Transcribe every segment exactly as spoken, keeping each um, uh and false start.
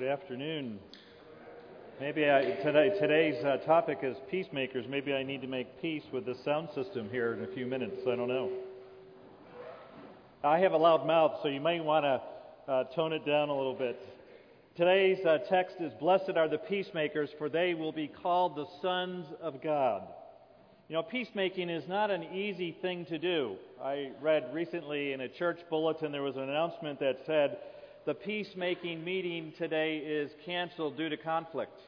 afternoon. Maybe I, today, today's uh, topic is peacemakers. Maybe I need to make peace with the sound system here in a few minutes. I don't know. I have a loud mouth, so you may want to uh, tone it down a little bit. Today's uh, text is, "Blessed are the peacemakers, for they will be called the sons of God." You know, peacemaking is not an easy thing to do. I read recently in a church bulletin there was an announcement that said, "The peacemaking meeting today is canceled due to conflict."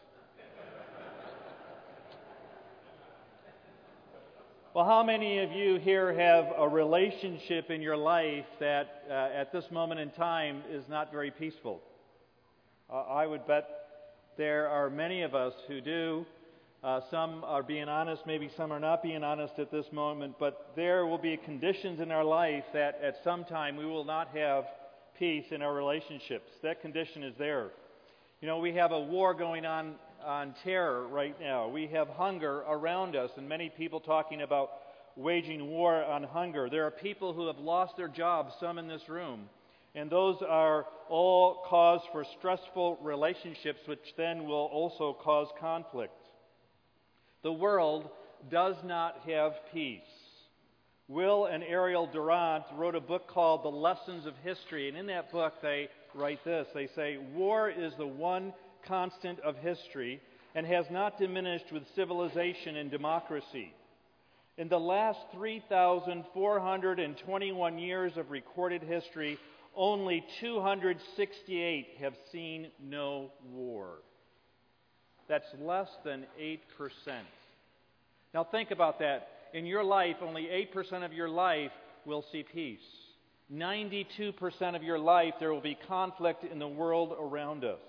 Well, how many of you here have a relationship in your life that uh, at this moment in time is not very peaceful? Uh, I would bet there are many of us who do. Uh, some are being honest, maybe some are not being honest at this moment, but there will be conditions in our life that at some time we will not have peace in our relationships. That condition is there. You know, we have a war going on on terror right now. We have hunger around us, and many people talking about waging war on hunger. There are people who have lost their jobs, some in this room, and those are all cause for stressful relationships, which then will also cause conflict. The world does not have peace. Will and Ariel Durant wrote a book called The Lessons of History, and in that book they write this. They say, "War is the one constant of history and has not diminished with civilization and democracy. In the last three thousand four hundred twenty-one years of recorded history, only two hundred sixty-eight have seen no war." That's less than eight percent. Now think about that. In your life, only eight percent of your life will see peace. ninety-two percent of your life, there will be conflict in the world around us.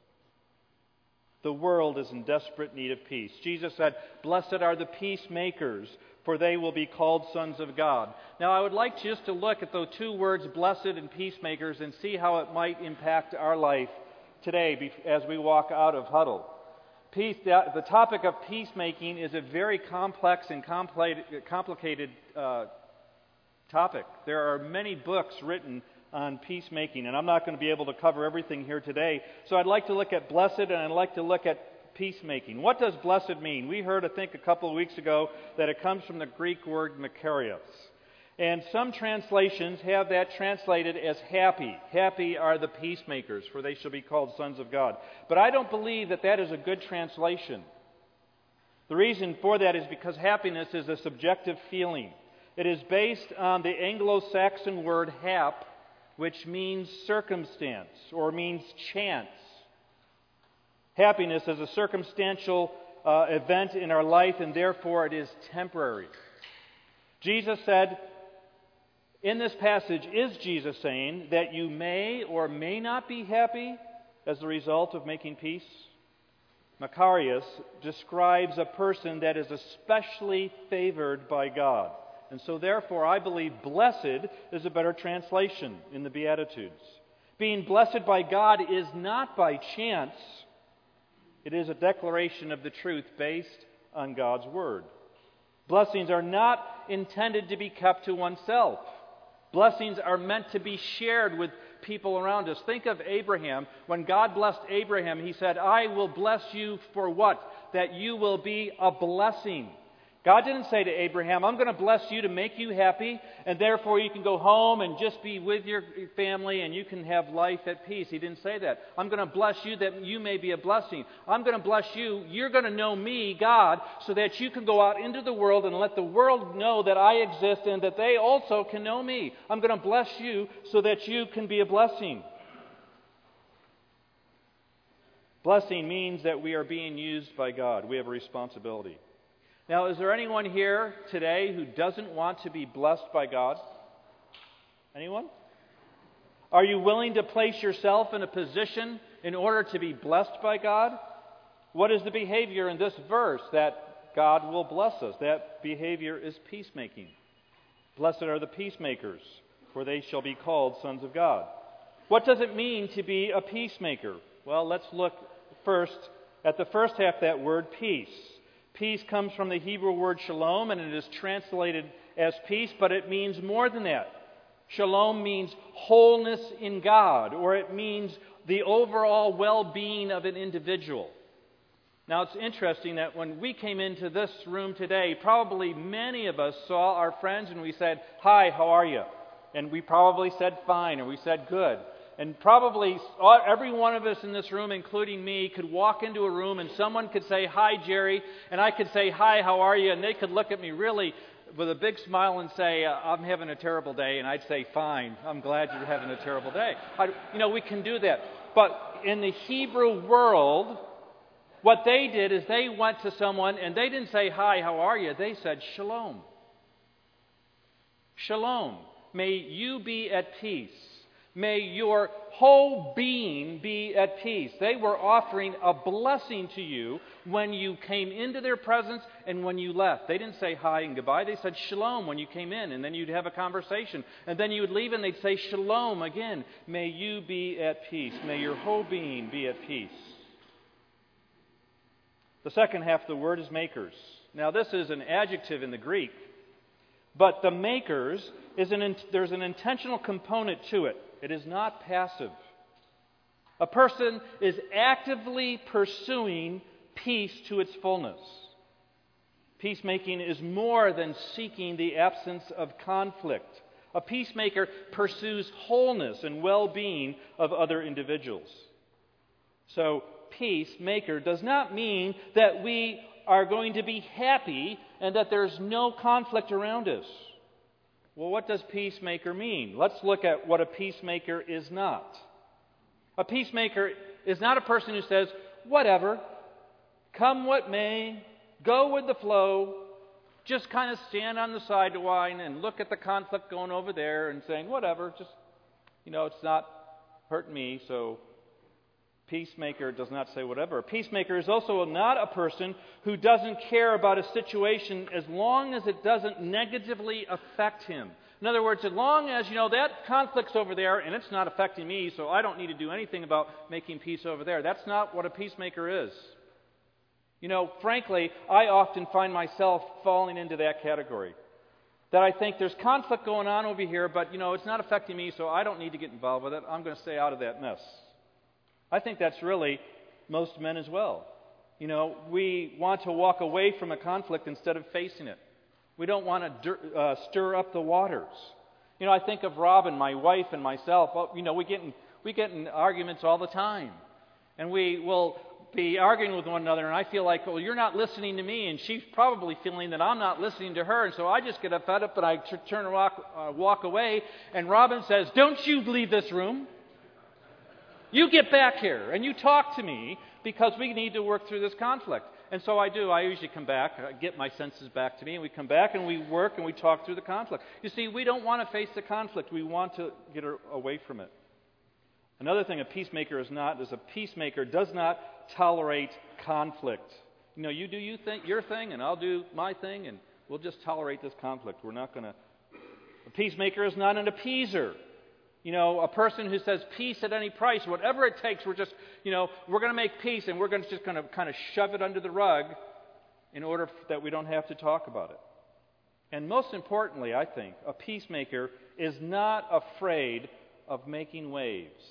The world is in desperate need of peace. Jesus said, "Blessed are the peacemakers, for they will be called sons of God." Now, I would like just to look at those two words, blessed and peacemakers, and see how it might impact our life today as we walk out of Huddle. Peace, the topic of peacemaking is a very complex and complicated uh, topic. There are many books written on peacemaking, and I'm not going to be able to cover everything here today. So I'd like to look at blessed, and I'd like to look at peacemaking. What does blessed mean? We heard, I think, a couple of weeks ago that it comes from the Greek word makarios. And some translations have that translated as happy. Happy are the peacemakers, for they shall be called sons of God. But I don't believe that that is a good translation. The reason for that is because happiness is a subjective feeling. It is based on the Anglo-Saxon word hap, which means circumstance or means chance. Happiness is a circumstantial uh, event in our life, and therefore it is temporary. Jesus said, in this passage, is Jesus saying that you may or may not be happy as a result of making peace? Makarios describes a person that is especially favored by God. And so therefore, I believe blessed is a better translation in the Beatitudes. Being blessed by God is not by chance. It is a declaration of the truth based on God's Word. Blessings are not intended to be kept to oneself. Blessings are meant to be shared with people around us. Think of Abraham. When God blessed Abraham, He said, "I will bless you for what? That you will be a blessing." God didn't say to Abraham, "I'm going to bless you to make you happy, and therefore you can go home and just be with your family and you can have life at peace." He didn't say that. "I'm going to bless you that you may be a blessing. I'm going to bless you. You're going to know me, God, so that you can go out into the world and let the world know that I exist and that they also can know me. I'm going to bless you so that you can be a blessing." Blessing means that we are being used by God. We have a responsibility. Now, is there anyone here today who doesn't want to be blessed by God? Anyone? Are you willing to place yourself in a position in order to be blessed by God? What is the behavior in this verse that God will bless us? That behavior is peacemaking. Blessed are the peacemakers, for they shall be called sons of God. What does it mean to be a peacemaker? Well, let's look first at the first half of that word, peace. Peace comes from the Hebrew word shalom, and it is translated as peace, but it means more than that. Shalom means wholeness in God, or it means the overall well-being of an individual. Now, it's interesting that when we came into this room today, probably many of us saw our friends and we said, "Hi, how are you?" And we probably said fine, or we said good. And probably every one of us in this room, including me, could walk into a room and someone could say, "Hi, Jerry," and I could say, "Hi, how are you?" And they could look at me really with a big smile and say, "I'm having a terrible day," and I'd say, "Fine, I'm glad you're having a terrible day." I, you know, we can do that. But in the Hebrew world, what they did is they went to someone and they didn't say, "Hi, how are you?" They said, "Shalom. Shalom. May you be at peace. May your whole being be at peace." They were offering a blessing to you when you came into their presence and when you left. They didn't say hi and goodbye. They said shalom when you came in, and then you'd have a conversation. And then you would leave and they'd say shalom again. May you be at peace. May your whole being be at peace. The second half of the word is makers. Now, this is an adjective in the Greek, but the makers, is an there's an intentional component to it. It is not passive. A person is actively pursuing peace to its fullness. Peacemaking is more than seeking the absence of conflict. A peacemaker pursues wholeness and well-being of other individuals. So, peacemaker does not mean that we are going to be happy and that there's no conflict around us. Well, what does peacemaker mean? Let's look at what a peacemaker is not. A peacemaker is not a person who says, "Whatever, come what may, go with the flow," just kind of stand on the sideline and look at the conflict going over there and saying, "Whatever, just, you know, it's not hurting me, so..." Peacemaker does not say whatever. A peacemaker is also not a person who doesn't care about a situation as long as it doesn't negatively affect him. In other words, as long as, you know, that conflict's over there and it's not affecting me, so I don't need to do anything about making peace over there. That's not what a peacemaker is. You know, frankly, I often find myself falling into that category. That I think there's conflict going on over here, but, you know, it's not affecting me, so I don't need to get involved with it. I'm going to stay out of that mess. I think that's really most men as well. You know, we want to walk away from a conflict instead of facing it. We don't want to uh, stir up the waters. You know, I think of Robin, my wife, and myself. Well, you know, we get in, we get in arguments all the time. And we will be arguing with one another, and I feel like, well, you're not listening to me, and she's probably feeling that I'm not listening to her, and so I just get fed up and I t- turn and walk, uh, walk away, and Robin says, "Don't you leave this room. You get back here and you talk to me because we need to work through this conflict." And so I do. I usually come back, I get my senses back to me, and we come back and we work and we talk through the conflict. You see, we don't want to face the conflict. We want to get away from it. Another thing a peacemaker is not is a peacemaker does not tolerate conflict. You know, you do you think your thing and I'll do my thing and we'll just tolerate this conflict. We're not going to... A peacemaker is not an appeaser. You know, a person who says peace at any price, whatever it takes, we're just, you know, we're going to make peace and we're going to just kind of kind of shove it under the rug in order that we don't have to talk about it. And most importantly, I think, a peacemaker is not afraid of making waves.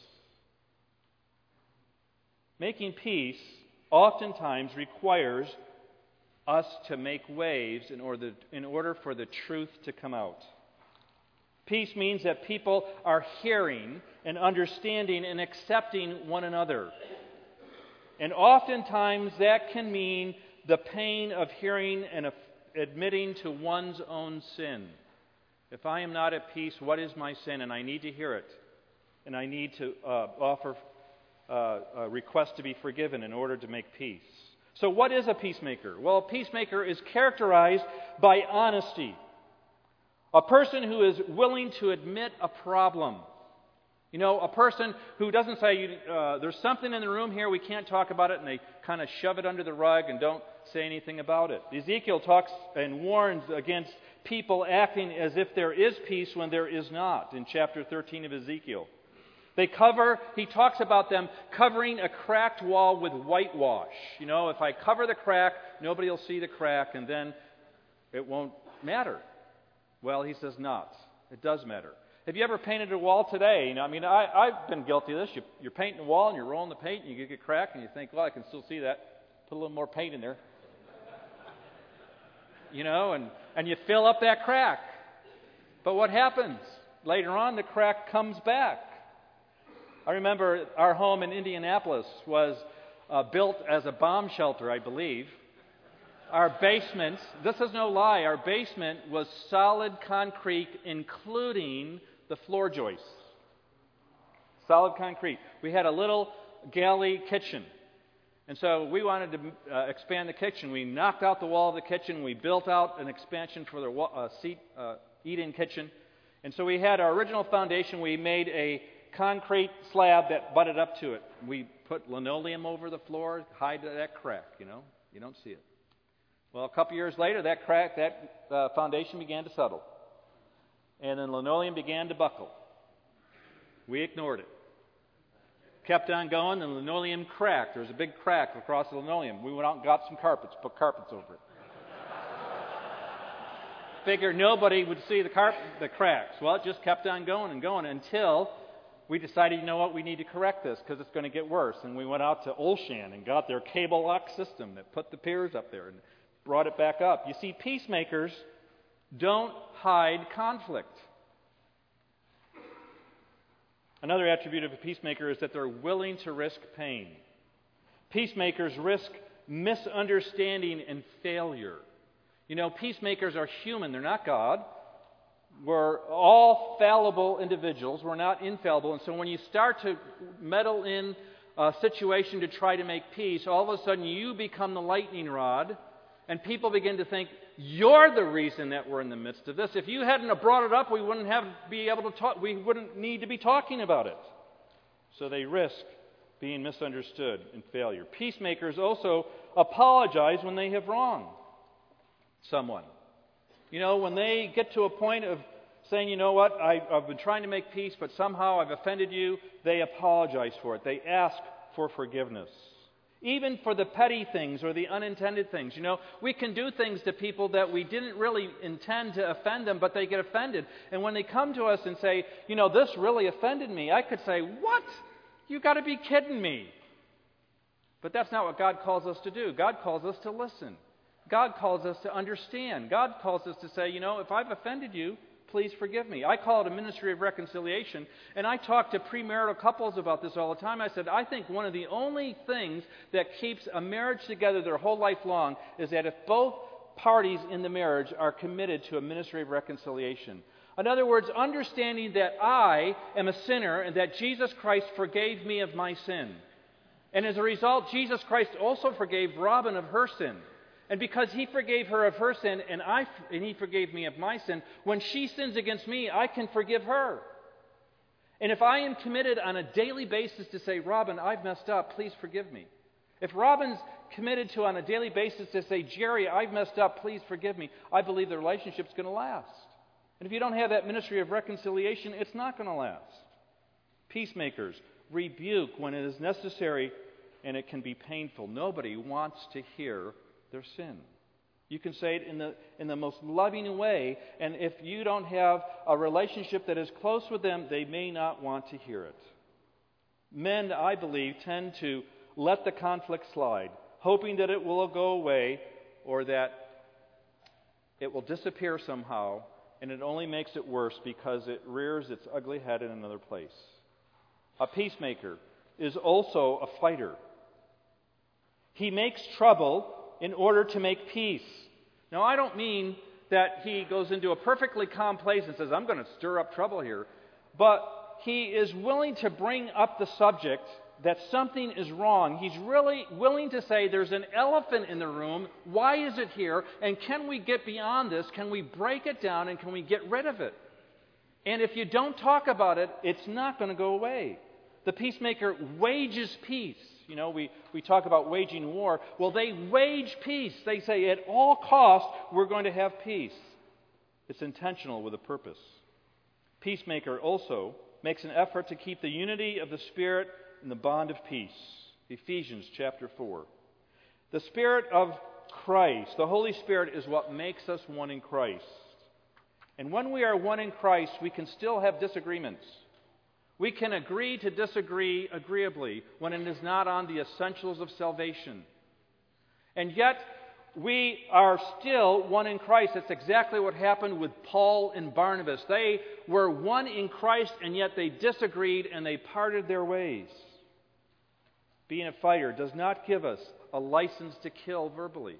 Making peace oftentimes requires us to make waves in order, in order for the truth to come out. Peace means that people are hearing and understanding and accepting one another. And oftentimes that can mean the pain of hearing and of admitting to one's own sin. If I am not at peace, what is my sin? And I need to hear it. And I need to uh, offer uh, a request to be forgiven in order to make peace. So what is a peacemaker? Well, a peacemaker is characterized by honesty. A person who is willing to admit a problem. You know, a person who doesn't say, uh, there's something in the room here, we can't talk about it, and they kind of shove it under the rug and don't say anything about it. Ezekiel talks and warns against people acting as if there is peace when there is not, in chapter thirteen of Ezekiel. They cover, he talks about them covering a cracked wall with whitewash. You know, if I cover the crack, nobody will see the crack, and then it won't matter. Well, he says not. It does matter. Have you ever painted a wall today? You know, I mean, I, I've been guilty of this. You, you're painting a wall and you're rolling the paint and you get a crack and you think, well, I can still see that. Put a little more paint in there. You know, and, and you fill up that crack. But what happens? Later on, the crack comes back. I remember our home in Indianapolis was uh, built as a bomb shelter, I believe. Our basement, this is no lie, our basement was solid concrete, including the floor joists. Solid concrete. We had a little galley kitchen. And so we wanted to uh, expand the kitchen. We knocked out the wall of the kitchen. We built out an expansion for the uh, seat, uh, eat-in kitchen. And so we had our original foundation. We made a concrete slab that butted up to it. We put linoleum over the floor, hide that crack, you know. You don't see it. Well, a couple years later, that crack, that uh, foundation began to settle. And then linoleum began to buckle. We ignored it. Kept on going, and linoleum cracked. There was a big crack across the linoleum. We went out and got some carpets, put carpets over it. Figured nobody would see the, carp- the cracks. Well, it just kept on going and going until we decided, you know what, we need to correct this because it's going to get worse. And we went out to Olshan and got their cable lock system that put the piers up there and brought it back up. You see, peacemakers don't hide conflict. Another attribute of a peacemaker is that they're willing to risk pain. Peacemakers risk misunderstanding and failure. You know, peacemakers are human. They're not God. We're all fallible individuals. We're not infallible. And so when you start to meddle in a situation to try to make peace, all of a sudden you become the lightning rod. And people begin to think, you're the reason that we're in the midst of this. If you hadn't have brought it up, we wouldn't have be able to talk. We wouldn't need to be talking about it. So they risk being misunderstood and failure. Peacemakers also apologize when they have wronged someone. You know, when they get to a point of saying, you know what, I, I've been trying to make peace, but somehow I've offended you, they apologize for it. They ask for forgiveness. Even for the petty things or the unintended things. You know, we can do things to people that we didn't really intend to offend them, but they get offended. And when they come to us and say, you know, this really offended me, I could say, what? You got to be kidding me. But that's not what God calls us to do. God calls us to listen. God calls us to understand. God calls us to say, you know, if I've offended you, please forgive me. I call it a ministry of reconciliation, and I talk to premarital couples about this all the time. I said, I think one of the only things that keeps a marriage together their whole life long is that if both parties in the marriage are committed to a ministry of reconciliation. In other words, understanding that I am a sinner and that Jesus Christ forgave me of my sin. And as a result, Jesus Christ also forgave Robin of her sin. And because He forgave her of her sin and I and He forgave me of my sin, when she sins against me, I can forgive her. And if I am committed on a daily basis to say, Robin, I've messed up, please forgive me. If Robin's committed to on a daily basis to say, Jerry, I've messed up, please forgive me, I believe the relationship's going to last. And if you don't have that ministry of reconciliation, it's not going to last. Peacemakers rebuke when it is necessary and it can be painful. Nobody wants to hear their sin. You can say it in the in the most loving way, and if you don't have a relationship that is close with them, they may not want to hear it. Men, I believe, tend to let the conflict slide, hoping that it will go away or that it will disappear somehow, and it only makes it worse because it rears its ugly head in another place. A peacemaker is also a fighter. He makes trouble in order to make peace. Now, I don't mean that he goes into a perfectly calm place and says, I'm going to stir up trouble here. But he is willing to bring up the subject that something is wrong. He's really willing to say there's an elephant in the room. Why is it here? And can we get beyond this? Can we break it down and can we get rid of it? And if you don't talk about it, it's not going to go away. The peacemaker wages peace. You know, we, we talk about waging war. Well, they wage peace. They say at all costs, we're going to have peace. It's intentional with a purpose. Peacemaker also makes an effort to keep the unity of the Spirit in the bond of peace. Ephesians chapter four. The Spirit of Christ, the Holy Spirit, is what makes us one in Christ. And when we are one in Christ, we can still have disagreements. We can agree to disagree agreeably when it is not on the essentials of salvation. And yet, we are still one in Christ. That's exactly what happened with Paul and Barnabas. They were one in Christ, and yet they disagreed and they parted their ways. Being a fighter does not give us a license to kill verbally.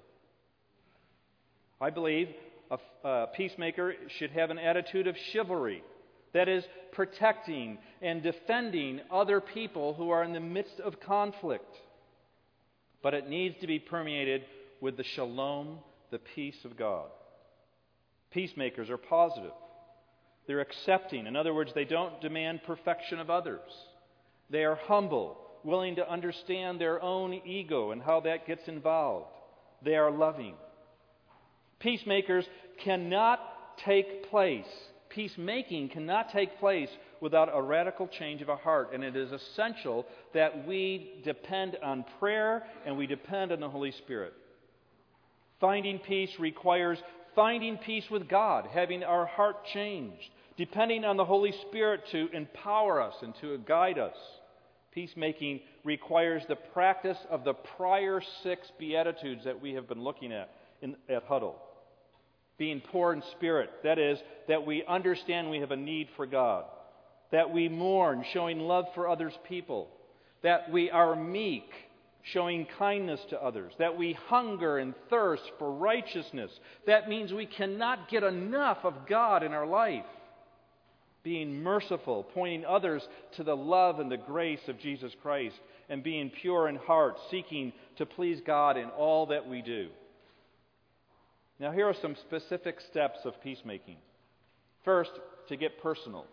I believe a, a peacemaker should have an attitude of chivalry. That is, protecting and defending other people who are in the midst of conflict. But it needs to be permeated with the shalom, the peace of God. Peacemakers are positive. They're accepting. In other words, they don't demand perfection of others. They are humble, willing to understand their own ego and how that gets involved. They are loving. Peacemakers cannot take place. Peacemaking cannot take place without a radical change of a heart. And it is essential that we depend on prayer and we depend on the Holy Spirit. Finding peace requires finding peace with God, having our heart changed, depending on the Holy Spirit to empower us and to guide us. Peacemaking requires the practice of the prior six Beatitudes that we have been looking at in, at Huddle. Being poor in spirit, that is, that we understand we have a need for God. That we mourn, showing love for others' people. That we are meek, showing kindness to others. That we hunger and thirst for righteousness. That means we cannot get enough of God in our life. Being merciful, pointing others to the love and the grace of Jesus Christ. And being pure in heart, seeking to please God in all that we do. Now, here are some specific steps of peacemaking. First, to get personal.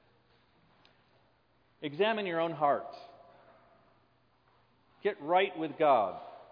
Examine your own heart. Get right with God.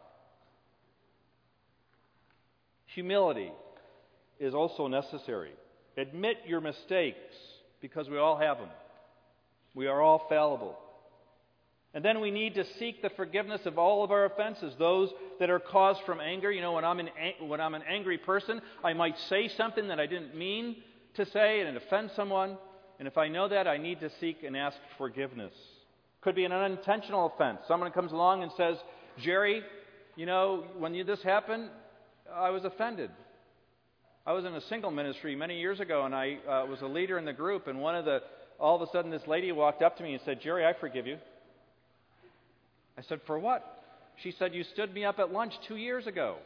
Humility is also necessary. Admit your mistakes, because we all have them. We are all fallible. And then we need to seek the forgiveness of all of our offenses, those that are caused from anger. You know, when I'm, an, when I'm an angry person, I might say something that I didn't mean to say and it offends someone. And if I know that, I need to seek and ask forgiveness. Could be an unintentional offense. Someone comes along and says, Jerry, you know, when you, this happened, I was offended. I was in a single ministry many years ago, and I uh, was a leader in the group, and one of the, all of a sudden this lady walked up to me and said, Jerry, I forgive you. I said, for what? She said, you stood me up at lunch two years ago.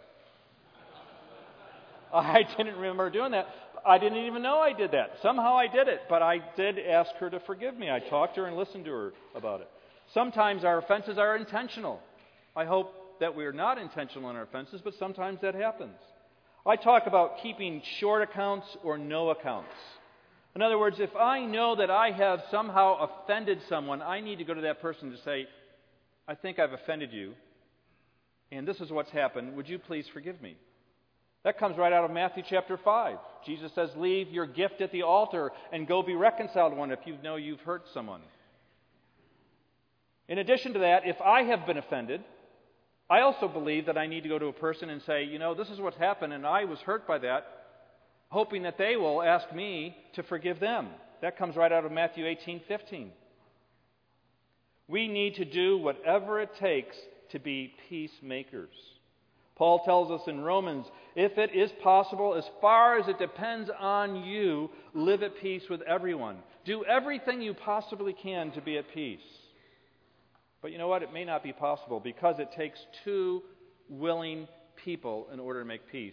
I didn't remember doing that. I didn't even know I did that. Somehow I did it, but I did ask her to forgive me. I talked to her and listened to her about it. Sometimes our offenses are intentional. I hope that we're not intentional in our offenses, but sometimes that happens. I talk about keeping short accounts or no accounts. In other words, if I know that I have somehow offended someone, I need to go to that person to say, I think I've offended you, and this is what's happened. Would you please forgive me? That comes right out of Matthew chapter five. Jesus says, leave your gift at the altar and go be reconciled to one if you know you've hurt someone. In addition to that, if I have been offended, I also believe that I need to go to a person and say, you know, this is what's happened, and I was hurt by that, hoping that they will ask me to forgive them. That comes right out of Matthew eighteen fifteen. We need to do whatever it takes to be peacemakers. Paul tells us in Romans, if it is possible, as far as it depends on you, live at peace with everyone. Do everything you possibly can to be at peace. But you know what? It may not be possible because it takes two willing people in order to make peace.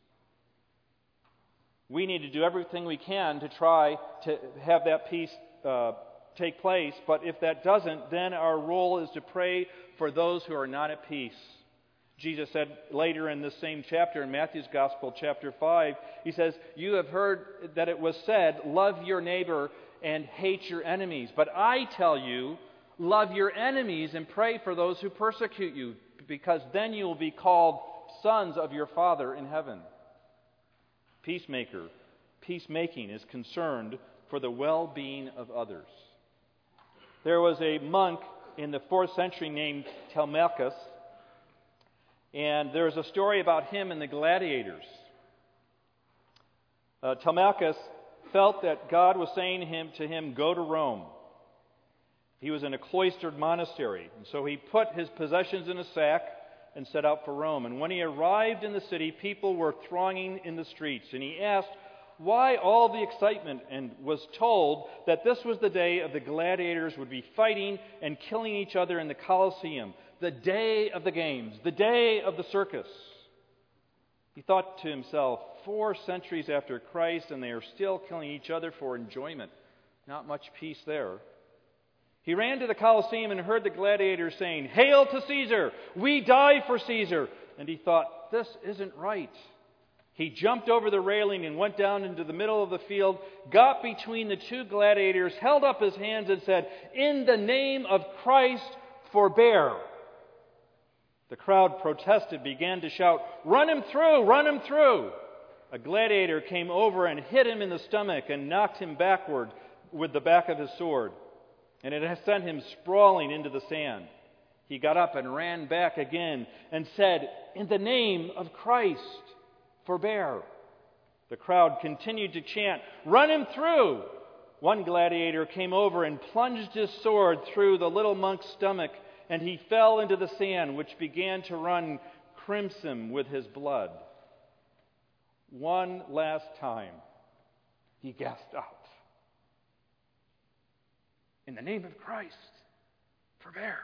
We need to do everything we can to try to have that peace uh, take place, but if that doesn't, then our role is to pray for those who are not at peace. Jesus said later in this same chapter, in Matthew's Gospel, chapter five, he says, you have heard that it was said, love your neighbor and hate your enemies. But I tell you, love your enemies and pray for those who persecute you, because then you will be called sons of your Father in heaven. Peacemaker, peacemaking is concerned for the well-being of others. There was a monk in the fourth century named Telemachus, and there's a story about him and the gladiators. Uh, Telemachus felt that God was saying him, to him, go to Rome. He was in a cloistered monastery, and so he put his possessions in a sack and set out for Rome. And when he arrived in the city, people were thronging in the streets, and he asked why all the excitement, and was told that this was the day of the gladiators would be fighting and killing each other in the Colosseum, the day of the games, the day of the circus. He thought to himself, four centuries after Christ, and they are still killing each other for enjoyment. Not much peace there. He ran to the Colosseum and heard the gladiators saying, "Hail to Caesar! We die for Caesar!" And he thought, this isn't right. He jumped over the railing and went down into the middle of the field, got between the two gladiators, held up his hands and said, "In the name of Christ, forbear." The crowd protested, began to shout, "Run him through! Run him through!" A gladiator came over and hit him in the stomach and knocked him backward with the back of his sword. And it had sent him sprawling into the sand. He got up and ran back again and said, "In the name of Christ, forbear." The crowd continued to chant, "Run him through!" One gladiator came over and plunged his sword through the little monk's stomach, and he fell into the sand, which began to run crimson with his blood. One last time, he gasped out, "In the name of Christ, forbear."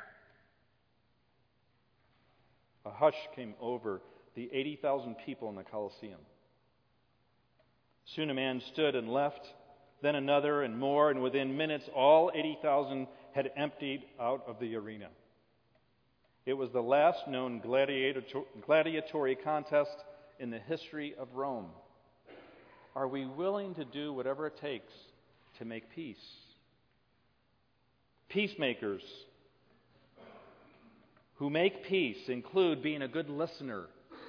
A hush came over the eighty thousand people in the Colosseum. Soon a man stood and left, then another and more, and within minutes all eighty thousand had emptied out of the arena. It was the last known gladiator, gladiatory contest in the history of Rome. Are we willing to do whatever it takes to make peace? Peacemakers who make peace include being a good listener,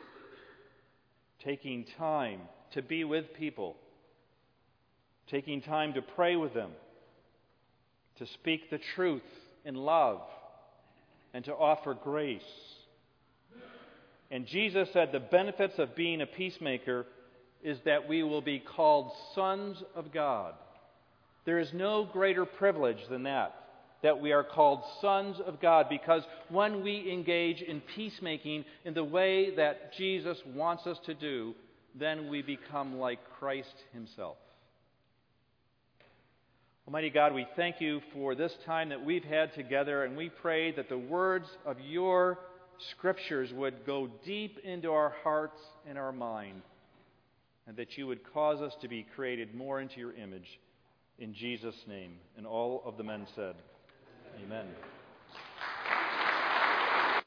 taking time to be with people, taking time to pray with them, to speak the truth in love, and to offer grace. And Jesus said the benefits of being a peacemaker is that we will be called sons of God. There is no greater privilege than that, that we are called sons of God, because when we engage in peacemaking in the way that Jesus wants us to do, then we become like Christ himself. Almighty God, we thank you for this time that we've had together, and we pray that the words of your Scriptures would go deep into our hearts and our mind, and that you would cause us to be created more into your image. In Jesus' name. And all of the men said, Amen.